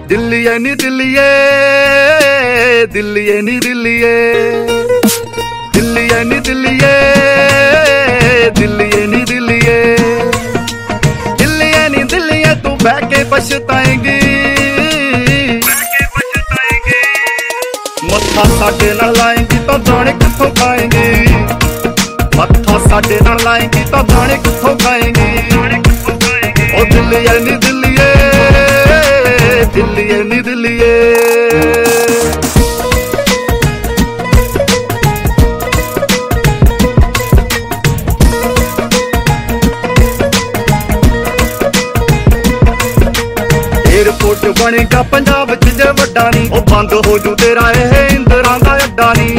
दिल्लीए नी दिल्लीए, दिल्लीए नी दिल्लीए, दिल्लीए नी दिल्लीए, दिल्लीए नी दिल्लीए, दिल्लीए नी दिल्लीए, तू बह के पछताएंगी, मत्था साडे नाल लाएंगी तो दाने कित्थों खाएंगी, मत्था साडे नाल लाएंगी तो दाने कित्थों खाएंगी। ओ दिल्लीए नी दिल्लीए, दिल्लीए नी दिल्लीए। एयरपोर्ट बनेगा पंजाब च जे वड्डा नी, ओ बंद हो जू तेरा ये इंदिरा दा अड्डा नी।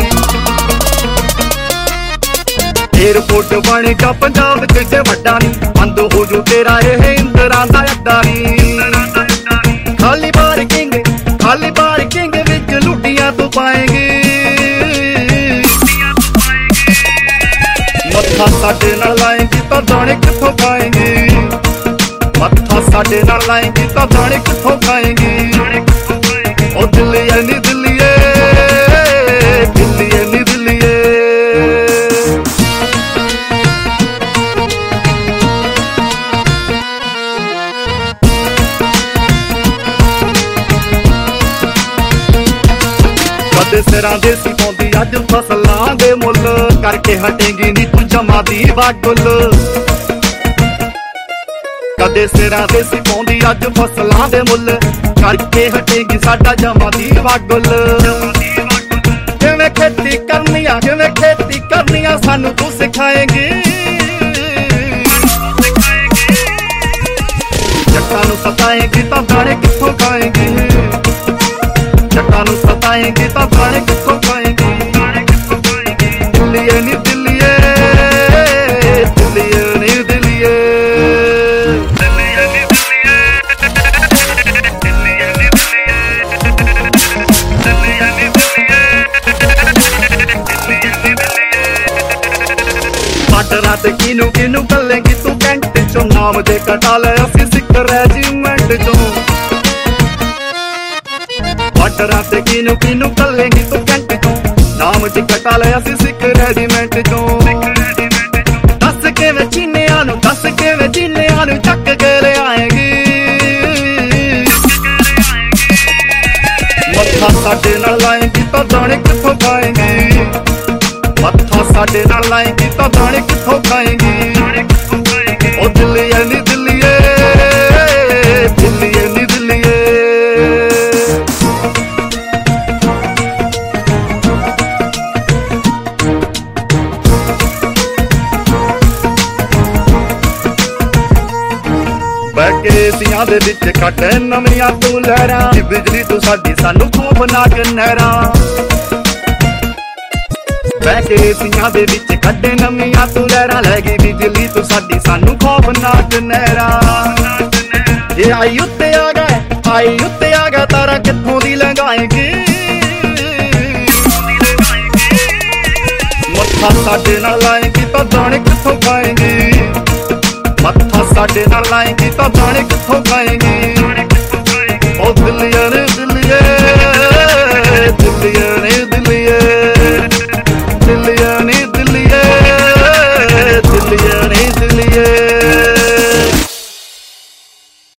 एयरपोर्ट बनेगा पंजाब च जे वड्डा नी, बंद हो जू तेरा ये इंदिरा दा अड्डा नी। खाली पार्किंग विच लुटियां तू पाएंगी, मत्था साडे नाल लाएंगी तो दाने कित्थों खाएंगी, मत्था साडे नाल लाएंगी तो दाने कित्थों खाएंगी। ओ दिल्लीए नी दिल्लीए, दिल्लीए नी दिल्लीए। कदे सिरां दे सी पौंदी अज फसलां दे मुल, करके हटेगी नी तू जमा दी वागुल। कदे सिरां दे सी पौंदी अज फसलां दे मुल, करके हटेगी साडा जमा दी वागुल। जिवें खेती करनी आ सानू तू सिखाएंगी, जट्टां नू सताएंगी तां दाने कित्थों खाएंगी, जट्टां नू सताएंगी तां दाने कित्थों खाएंगी। दिल्लीए नी दिल्लीए, दिल्लीए नी दिल्लीए, दिल्लीए नी दिल्लीए, दिल्लीए नी दिल्लीए, दिल्लीए नी दिल्लीए, दिल्लीए नी दिल्लीए। बार्डरां ते किनू गल्लेंगी तू कैंट चों, नाम जे कटा ले असीं सिख रेजीमेंट चों। बार्डरां ते किनू गल्लेंगी तू कैंट चों, नाम जे कटा ले असीं सिख रेजीमेंट चों। दस किवें चीनियां नू चक के ले आएगी, मत्था साडे नाल लाएंगी तो दाने कित्थों खाएंगी, मत्था साडे नाल लाएंगी तो दाने कित्थों खाएंगी। ओ दिल्लीए नी दिल्लीए, दिल्लीए नी दिल्लीए। बैके एसियां दे विच कट नवियां तू लहरां, बिजली तू साडी सानू खौफनाक नहरां। बैके एसियां दे विच कट नवियां तू लहरां, लैगी बिजली तू साडी सानू खौफनाक नहरां। ये आई उत्ते आ गया तारा कित्थों दी लंघाएगी, मत्था साडे नाल लाएंगी तो दाने कित्थों खाएंगी, मत्था साडे नाल लाएंगी तो दाने कित्थों खाएंगी।